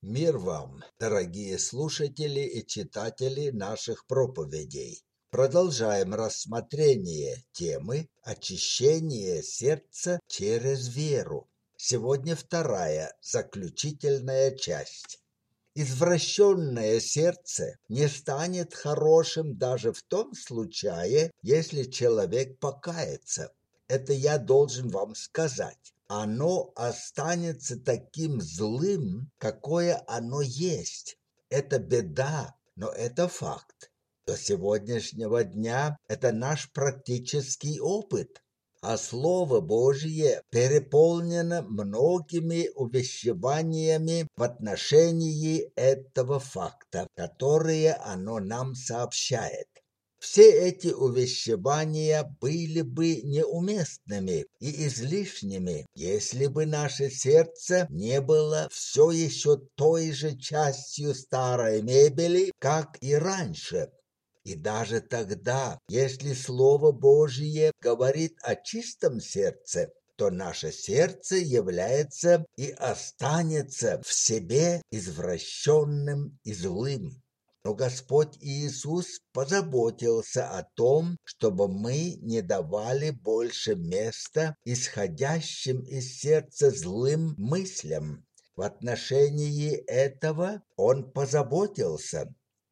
Мир вам, дорогие слушатели и читатели наших проповедей. Продолжаем рассмотрение темы «Очищение сердца через веру». Сегодня вторая, заключительная часть. Извращенное сердце не станет хорошим даже в том случае, если человек покается. Это я должен вам сказать. Оно останется таким злым, какое оно есть. Это беда, но это факт. До сегодняшнего дня это наш практический опыт. А Слово Божье переполнено многими увещеваниями в отношении этого факта, которые оно нам сообщает. Все эти увещевания были бы неуместными и излишними, если бы наше сердце не было все еще той же частью старой мебели, как и раньше. И даже тогда, если Слово Божие говорит о чистом сердце, то наше сердце является и останется в себе извращенным и злым. Но Господь Иисус позаботился о том, чтобы мы не давали больше места исходящим из сердца злым мыслям. В отношении этого Он позаботился.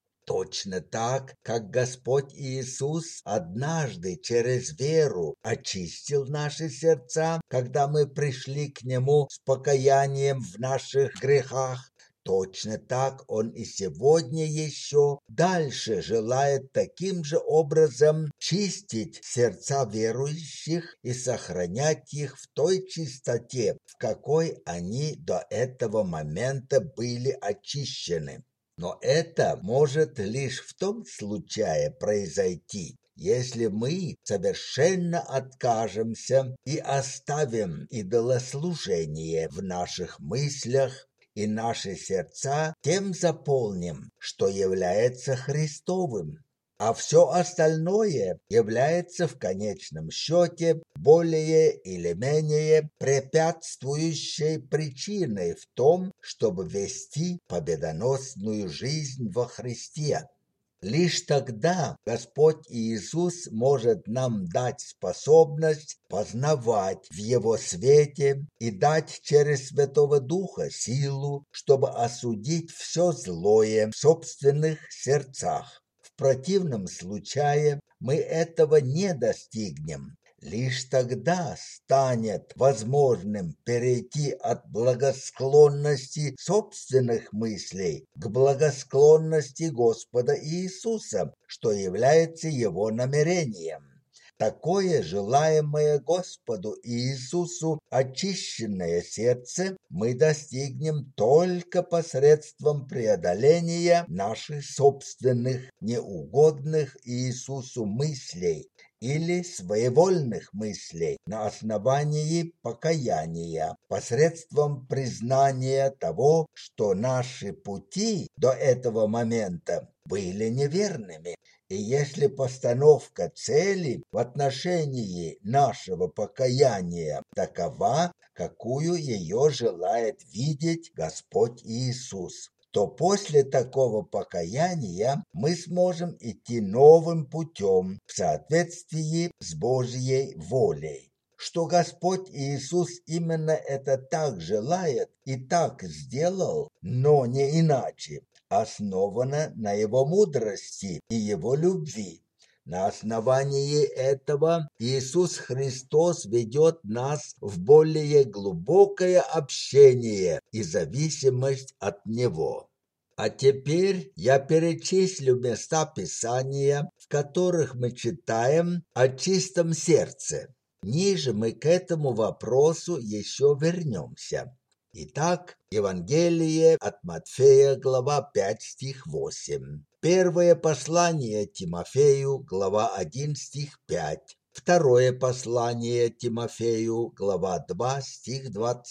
Точно так, как Господь Иисус однажды через веру очистил наши сердца, когда мы пришли к Нему с покаянием в наших грехах, точно так Он и сегодня еще дальше желает таким же образом чистить сердца верующих и сохранять их в той чистоте, в какой они до этого момента были очищены. Но это может лишь в том случае произойти, если мы совершенно откажемся и оставим идолослужение в наших мыслях и наши сердца тем заполним, что является Христовым. А все остальное является в конечном счете более или менее препятствующей причиной в том, чтобы вести победоносную жизнь во Христе. Лишь тогда Господь Иисус может нам дать способность познавать в Его свете и дать через Святого Духа силу, чтобы осудить все злое в собственных сердцах. В противном случае мы этого не достигнем. Лишь тогда станет возможным перейти от благосклонности собственных мыслей к благосклонности Господа Иисуса, что является Его намерением. Такое желаемое Господу Иисусу очищенное сердце мы достигнем только посредством преодоления наших собственных неугодных Иисусу мыслей или своевольных мыслей на основании покаяния, посредством признания того, что наши пути до этого момента были неверными. И если постановка цели в отношении нашего покаяния такова, какую ее желает видеть Господь Иисус, то после такого покаяния мы сможем идти новым путем в соответствии с Божьей волей. Что Господь Иисус именно это так желает и так сделал, но не иначе, основано на Его мудрости и Его любви. На основании этого Иисус Христос ведет нас в более глубокое общение и зависимость от Него. А теперь я перечислю места Писания, в которых мы читаем о чистом сердце. Ниже мы к этому вопросу еще вернемся. Итак, Евангелие от Матфея, глава 5, стих 8. Первое послание Тимофею, глава 1, стих 5. Второе послание Тимофею, глава 2, стих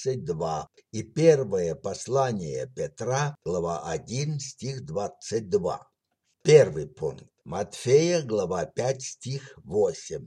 22. И первое послание Петра, глава 1, стих 22. Первый пункт. Матфея, глава 5, стих 8.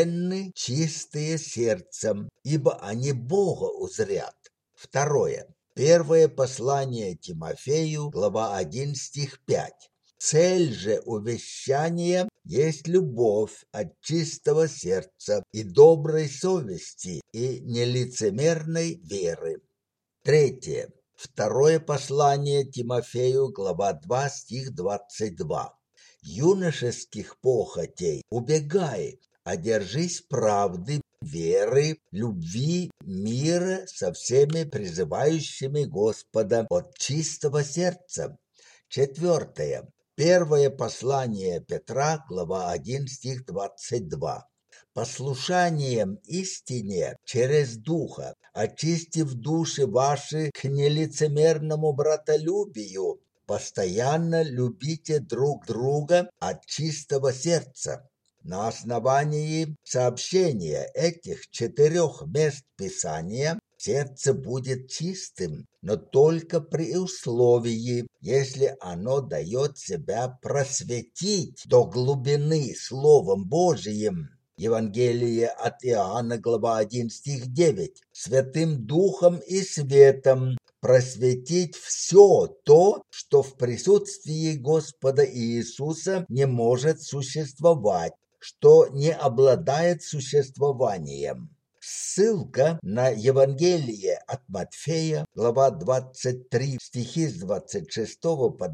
Блаженны чистые сердцем, ибо они Бога узрят. Второе. Первое послание Тимофею, глава 1, стих 5. Цель же увещания есть любовь от чистого сердца и доброй совести и нелицемерной веры. Третье. Второе послание Тимофею, глава 2, стих 22. Юношеских похотей убегай, а держись правды, веры, любви, мира со всеми призывающими Господа от чистого сердца. Четвертое. Первое послание Петра, глава 1, стих 22. Послушанием истине через Духа, очистив души ваши к нелицемерному братолюбию, постоянно любите друг друга от чистого сердца. На основании сообщения этих 4 мест Писания сердце будет чистым, но только при условии, если оно дает себя просветить до глубины Словом Божиим. Евангелие от Иоанна, глава 1, стих 9. Святым Духом и Светом просветить все то, что в присутствии Господа Иисуса не может существовать, что не обладает существованием. Ссылка на Евангелие от Матфея, глава 23, стихи с 26 по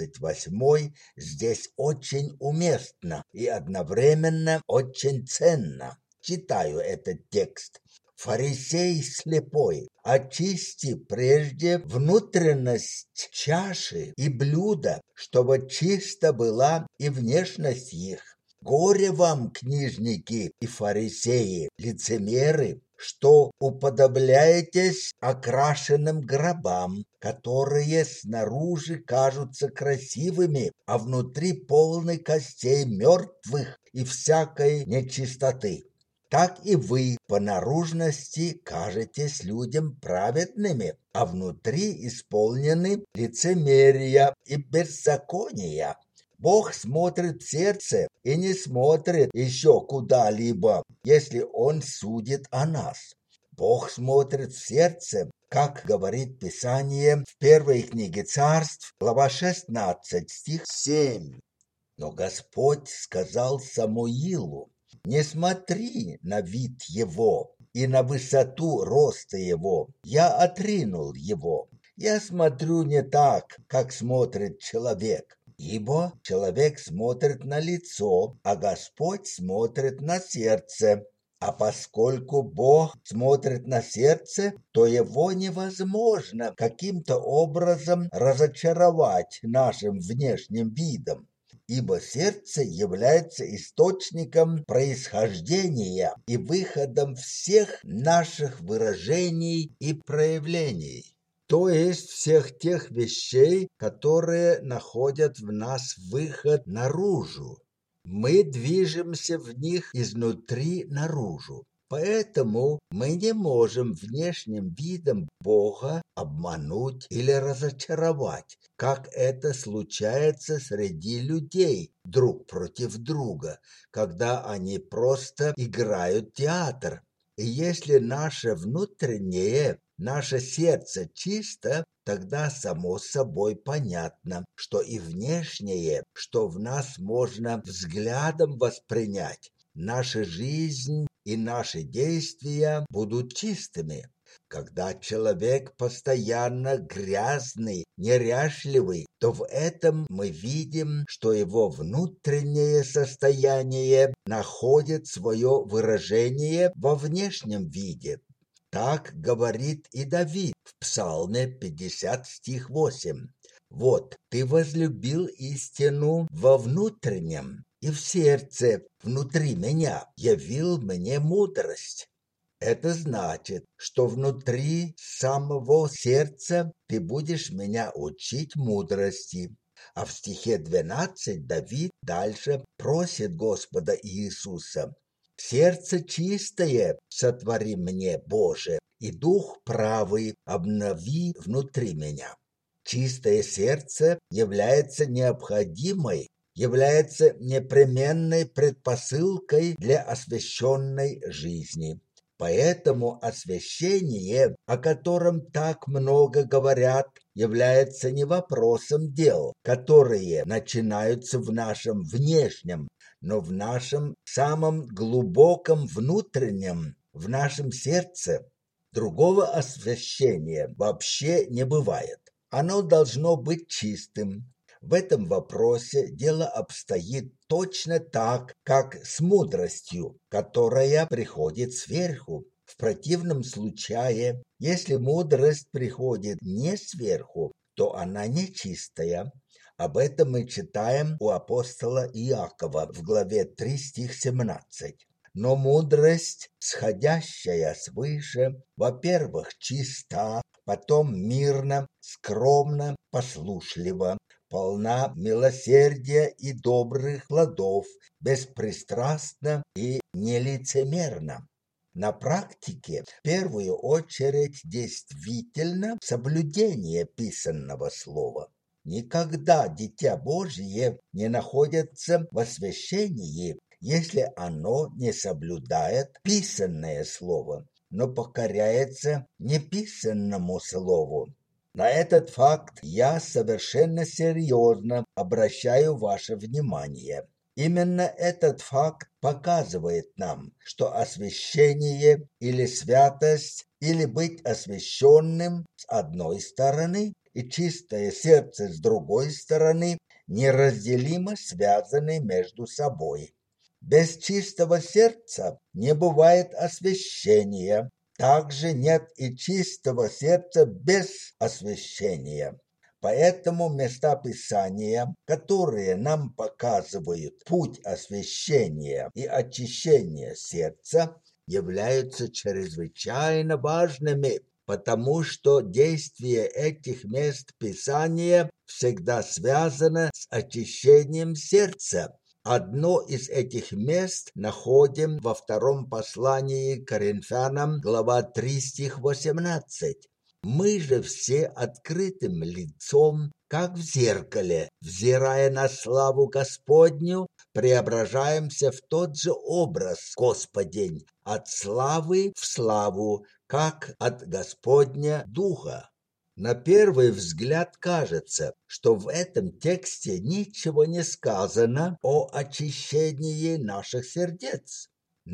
28, здесь очень уместна и одновременно очень ценна. Читаю этот текст. «Фарисей слепой, очисти прежде внутренность чаши и блюда, чтобы чисто была и внешность их. Горе вам, книжники и фарисеи, лицемеры, что уподобляетесь окрашенным гробам, которые снаружи кажутся красивыми, а внутри полны костей мертвых и всякой нечистоты. Так и вы по наружности кажетесь людям праведными, а внутри исполнены лицемерия и беззакония. Бог смотрит в сердце и не смотрит еще куда-либо, если Он судит о нас. Бог смотрит в сердце, как говорит Писание в первой книге Царств, глава 16, стих 7. Но Господь сказал Самуилу: «Не смотри на вид его и на высоту роста его. Я отринул его. Я смотрю не так, как смотрит человек». Ибо человек смотрит на лицо, а Господь смотрит на сердце. А поскольку Бог смотрит на сердце, то его невозможно каким-то образом разочаровать нашим внешним видом. Ибо сердце является источником происхождения и выходом всех наших выражений и проявлений. То есть всех тех вещей, которые находят в нас выход наружу. Мы движемся в них изнутри наружу. Поэтому мы не можем внешним видом Бога обмануть или разочаровать, как это случается среди людей друг против друга, когда они просто играют театр. И если наше внутреннее, наше сердце чисто, тогда само собой понятно, что и внешнее, что в нас можно взглядом воспринять, наша жизнь и наши действия будут чистыми. Когда человек постоянно грязный, неряшливый, то в этом мы видим, что его внутреннее состояние находит свое выражение во внешнем виде. Так говорит и Давид в Псалме 50, стих 8. «Вот, ты возлюбил истину во внутреннем, и в сердце, внутри меня, явил мне мудрость». Это значит, что внутри самого сердца ты будешь меня учить мудрости. А в стихе 12 Давид дальше просит Господа Иисуса: «Сердце чистое сотвори мне, Боже, и дух правый обнови внутри меня». Чистое сердце является необходимой, является непременной предпосылкой для освященной жизни. Поэтому освящение, о котором так много говорят, является не вопросом дел, которые начинаются в нашем внешнем, но в нашем самом глубоком внутреннем, в нашем сердце. Другого освящения вообще не бывает. Оно должно быть чистым. В этом вопросе дело обстоит точно так, как с мудростью, которая приходит сверху. В противном случае, если мудрость приходит не сверху, то она нечистая. Об этом мы читаем у апостола Иакова в главе 3, стих 17. Но мудрость, сходящая свыше, во-первых, чиста, потом мирна, скромна, послушлива, полна милосердия и добрых плодов, беспристрастна и нелицемерна. На практике в первую очередь действительно соблюдение писанного слова. Никогда Дитя Божье не находится в освящении, если оно не соблюдает писанное слово, но покоряется неписанному слову. На этот факт я совершенно серьезно обращаю ваше внимание. Именно этот факт показывает нам, что освящение или святость, или быть освященным с одной стороны и чистое сердце с другой стороны неразделимо связаны между собой. Без чистого сердца не бывает освящения. Также нет и чистого сердца без освящения. Поэтому места Писания, которые нам показывают путь освящения и очищения сердца, являются чрезвычайно важными, потому что действие этих мест Писания всегда связано с очищением сердца. Одно из этих мест находим во втором послании к Коринфянам, глава 3, стих 18. «Мы же все открытым лицом, как в зеркале, взирая на славу Господню, преображаемся в тот же образ Господень, от славы в славу, как от Господня Духа». На первый взгляд кажется, что в этом тексте ничего не сказано о очищении наших сердец.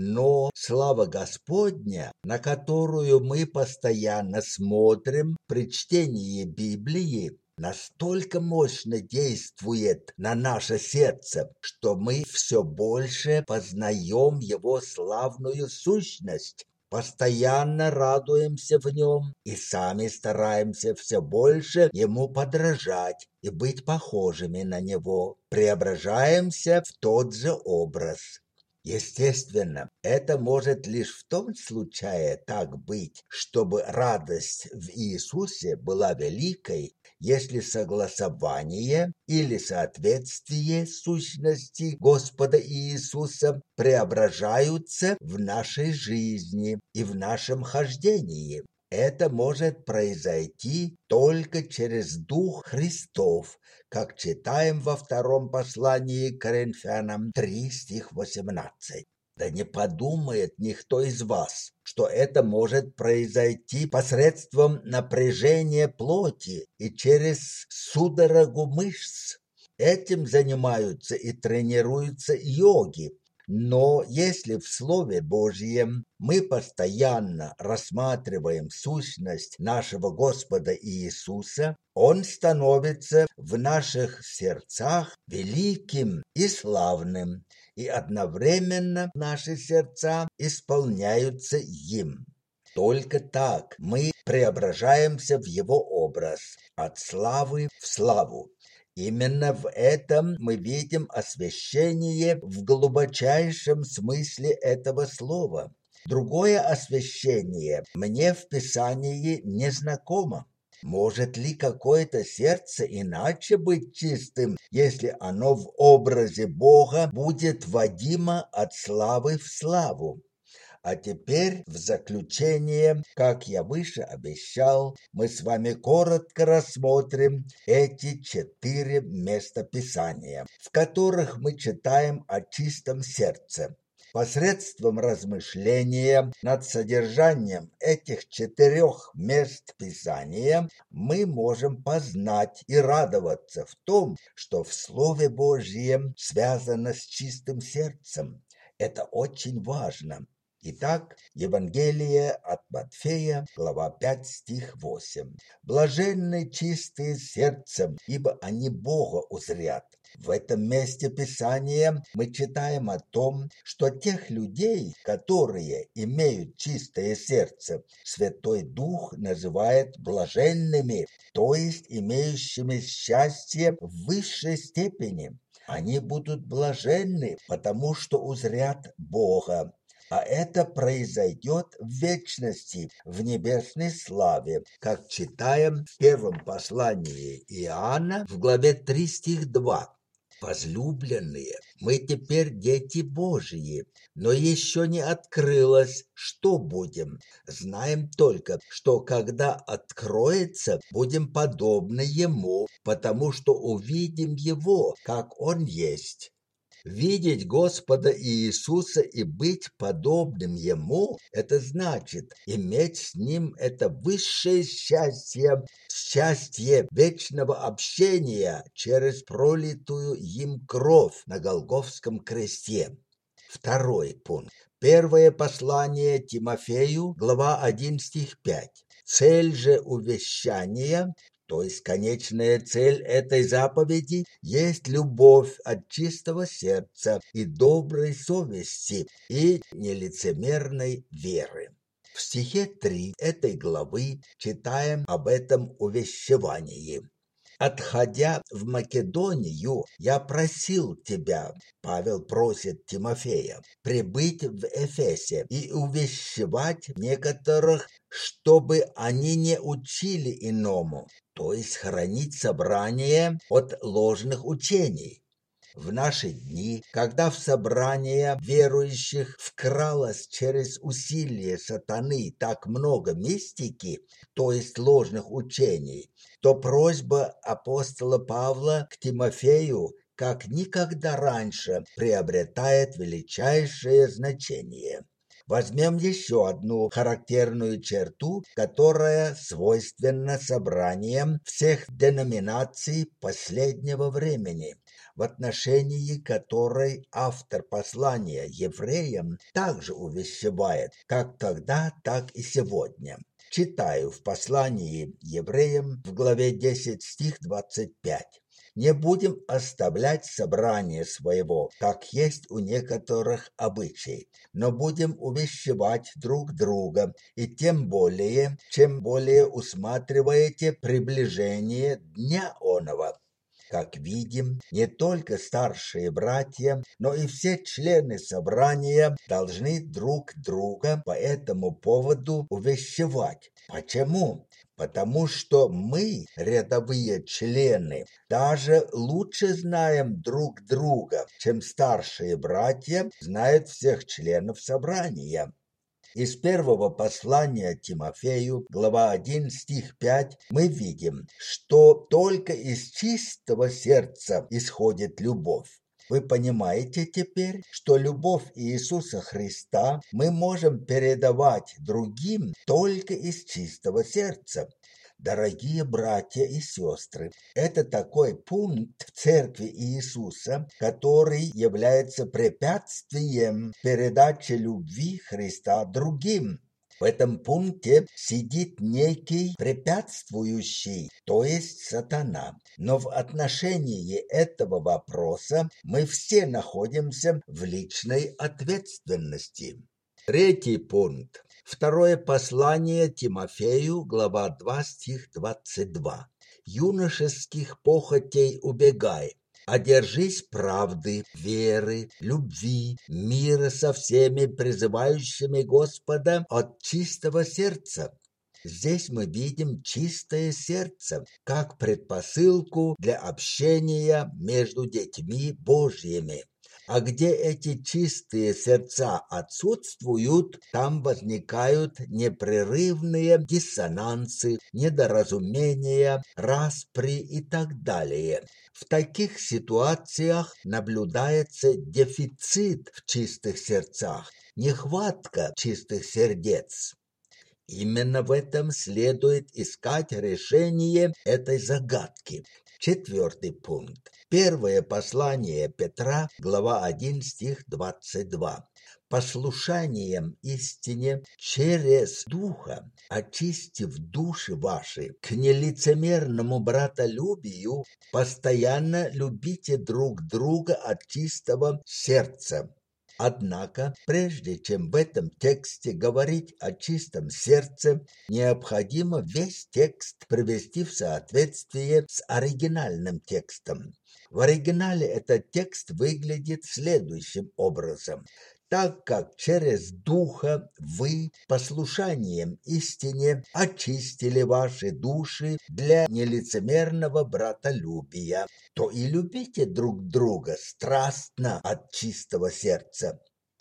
Но слава Господня, на которую мы постоянно смотрим при чтении Библии, настолько мощно действует на наше сердце, что мы все больше познаем его славную сущность. Постоянно радуемся в нем и сами стараемся все больше ему подражать и быть похожими на него. Преображаемся в тот же образ. Естественно, это может лишь в том случае так быть, чтобы радость в Иисусе была великой, если согласование или соответствие сущности Господа Иисуса преображаются в нашей жизни и в нашем хождении. Это может произойти только через Дух Христов, как читаем во втором послании к Коринфянам 3, стих 18. Да не подумает никто из вас, что это может произойти посредством напряжения плоти и через судорогу мышц. Этим занимаются и тренируются йоги. Но если в Слове Божьем мы постоянно рассматриваем сущность нашего Господа Иисуса, Он становится в наших сердцах великим и славным, и одновременно наши сердца исполняются им. Только так мы преображаемся в Его образ, от славы в славу. Именно в этом мы видим освящение в глубочайшем смысле этого слова. Другое освящение мне в Писании не знакомо. Может ли какое-то сердце иначе быть чистым, если оно в образе Бога будет водимо от славы в славу? А теперь в заключение, как я выше обещал, мы с вами коротко рассмотрим эти 4 местописания, в которых мы читаем о чистом сердце. Посредством размышления над содержанием этих 4 мест Писания мы можем познать и радоваться в том, что в Слове Божьем связано с чистым сердцем. Это очень важно. Итак, Евангелие от Матфея, глава 5, стих 8. «Блаженны чистые сердцем, ибо они Бога узрят». В этом месте Писания мы читаем о том, что тех людей, которые имеют чистое сердце, Святой Дух называет блаженными, то есть имеющими счастье в высшей степени. Они будут блаженны, потому что узрят Бога. А это произойдет в вечности, в небесной славе, как читаем в первом послании Иоанна в главе 3, стих 2. Возлюбленные, мы теперь дети Божьи, но еще не открылось, что будем. Знаем только, что когда откроется, будем подобны Ему, потому что увидим Его, как Он есть. Видеть Господа Иисуса и быть подобным Ему – это значит иметь с Ним это высшее счастье, счастье вечного общения через пролитую им кровь на Голгофском кресте. Второй пункт. Первое послание Тимофею, глава 1, стих 5. Цель же увещания, то есть конечная цель этой заповеди, есть любовь от чистого сердца и доброй совести и нелицемерной веры. В стихе 3 этой главы читаем об этом увещевании. «Отходя в Македонию, я просил тебя, Павел просит Тимофея, прибыть в Эфесе и увещевать некоторых, чтобы они не учили иному, то есть хранить собрание от ложных учений». В наши дни, когда в собрание верующих вкралось через усилие сатаны так много мистики, то есть ложных учений, то просьба апостола Павла к Тимофею как никогда раньше приобретает величайшее значение. Возьмем еще одну характерную черту, которая свойственна собраниям всех деноминаций последнего времени, в отношении которой автор послания евреям также увещевает, как тогда, так и сегодня. Читаю в послании евреям в главе 10, стих 25. «Не будем оставлять собрание своего, как есть у некоторых обычай, но будем увещевать друг друга, и тем более, чем более усматриваете приближение дня оного». Как видим, не только старшие братья, но и все члены собрания должны друг друга по этому поводу увещевать. Почему? Потому что мы, рядовые члены, даже лучше знаем друг друга, чем старшие братья знают всех членов собрания. Из первого послания Тимофею, глава 1, стих 5, мы видим, что только из чистого сердца исходит любовь. Вы понимаете теперь, что любовь Иисуса Христа мы можем передавать другим только из чистого сердца. Дорогие братья и сестры, это такой пункт в Церкви Иисуса, который является препятствием передачи любви Христа другим. В этом пункте сидит некий препятствующий, то есть сатана. Но в отношении этого вопроса мы все находимся в личной ответственности. Третий пункт. Второе послание Тимофею, глава 2, стих 22. «Юношеских похотей убегай, а держись правды, веры, любви, мира со всеми призывающими Господа от чистого сердца». Здесь мы видим чистое сердце как предпосылку для общения между детьми Божьими. А где эти чистые сердца отсутствуют, там возникают непрерывные диссонансы, недоразумения, распри и так далее. В таких ситуациях наблюдается дефицит в чистых сердцах, нехватка чистых сердец. Именно в этом следует искать решение этой загадки. 4 пункт. Первое послание Петра, глава 1, стих 22. «Послушанием истине через Духа, очистив души ваши, к нелицемерному братолюбию, постоянно любите друг друга от чистого сердца». Однако, прежде чем в этом тексте говорить о чистом сердце, необходимо весь текст привести в соответствие с оригинальным текстом. В оригинале этот текст выглядит следующим образом. Так как через Духа вы послушанием истине очистили ваши души для нелицемерного братолюбия, то и любите друг друга страстно от чистого сердца.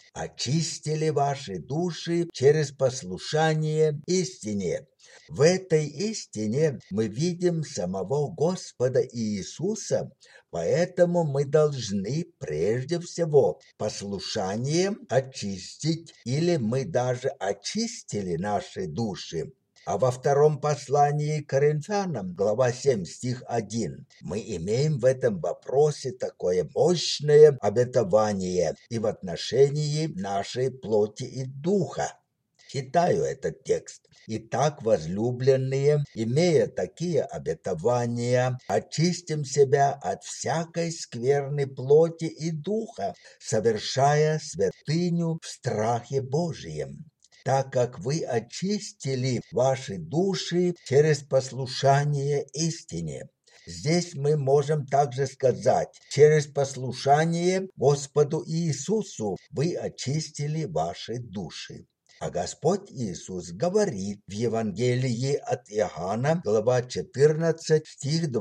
Очистили ваши души через послушание истине. В этой истине мы видим самого Господа Иисуса, поэтому мы должны прежде всего послушанием очистить, или мы даже очистили наши души. А во втором послании к Коринфянам, глава 7, стих 1, мы имеем в этом вопросе такое мощное обетование и в отношении нашей плоти и духа. Читаю этот текст. «Итак, возлюбленные, имея такие обетования, очистим себя от всякой скверны плоти и духа, совершая святыню в страхе Божием, так как вы очистили ваши души через послушание истине». Здесь мы можем также сказать: через послушание Господу Иисусу вы очистили ваши души. А Господь Иисус говорит в Евангелии от Иоанна, глава 14, стих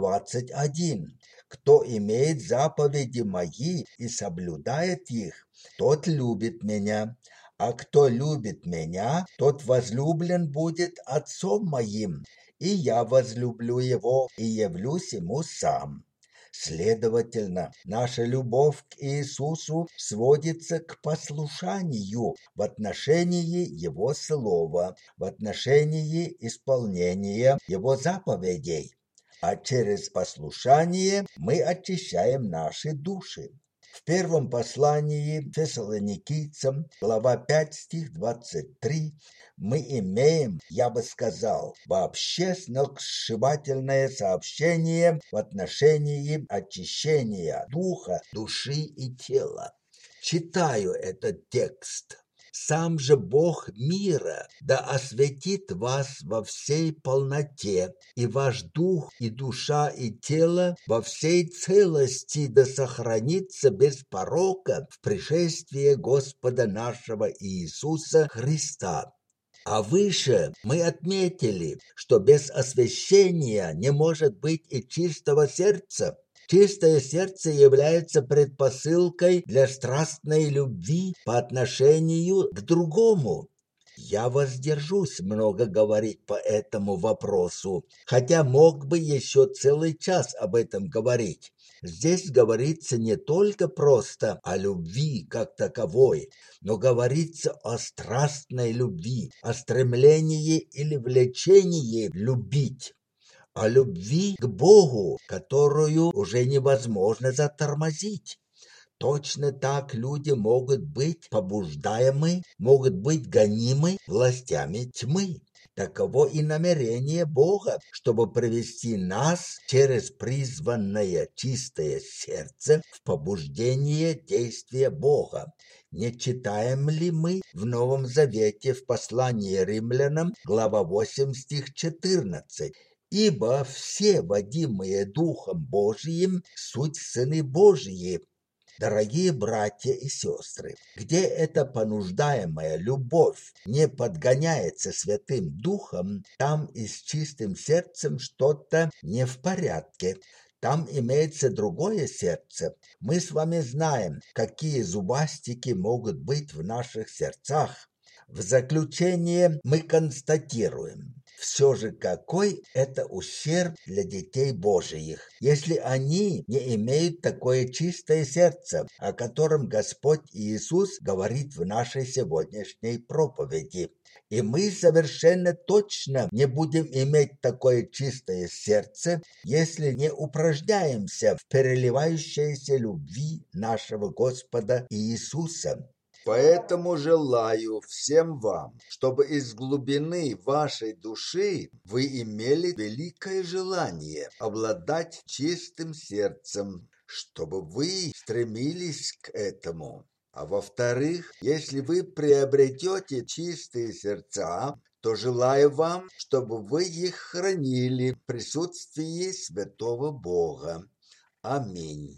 21. «Кто имеет заповеди мои и соблюдает их, тот любит меня. А кто любит меня, тот возлюблен будет Отцом моим, и я возлюблю его и явлюсь ему сам». Следовательно, наша любовь к Иисусу сводится к послушанию в отношении Его Слова, в отношении исполнения Его заповедей. А через послушание мы очищаем наши души. В первом послании Фессалоникийцам, глава 5, стих 23, мы имеем, я бы сказал, вообще сногсшибательное сообщение в отношении очищения духа, души и тела. Читаю этот текст. «Сам же Бог мира да осветит вас во всей полноте, и ваш дух, и душа, и тело во всей целости да сохранится без порока в пришествии Господа нашего Иисуса Христа». А выше мы отметили, что без освящения не может быть и чистого сердца. Чистое сердце является предпосылкой для страстной любви по отношению к другому. Я воздержусь много говорить по этому вопросу, хотя мог бы еще целый час об этом говорить. Здесь говорится не только просто о любви как таковой, но говорится о страстной любви, о стремлении или влечении любить, о любви к Богу, которую уже невозможно затормозить. Точно так люди могут быть побуждаемы, могут быть гонимы властями тьмы. Таково и намерение Бога, чтобы привести нас через призванное чистое сердце в побуждение действия Бога. Не читаем ли мы в Новом Завете в послании римлянам, глава 8, стих 14? «Ибо все, водимые Духом Божиим, суть сыны Божьи». Дорогие братья и сестры, где эта понуждаемая любовь не подгоняется Святым Духом, там и с чистым сердцем что-то не в порядке. Там имеется другое сердце. Мы с вами знаем, какие зубастики могут быть в наших сердцах. В заключение мы констатируем, все же какой это ущерб для детей Божиих, если они не имеют такое чистое сердце, о котором Господь Иисус говорит в нашей сегодняшней проповеди. И мы совершенно точно не будем иметь такое чистое сердце, если не упражняемся в переливающейся любви нашего Господа Иисуса. Поэтому желаю всем вам, чтобы из глубины вашей души вы имели великое желание обладать чистым сердцем, чтобы вы стремились к этому. А во-вторых, если вы приобретете чистые сердца, то желаю вам, чтобы вы их хранили в присутствии святого Бога. Аминь.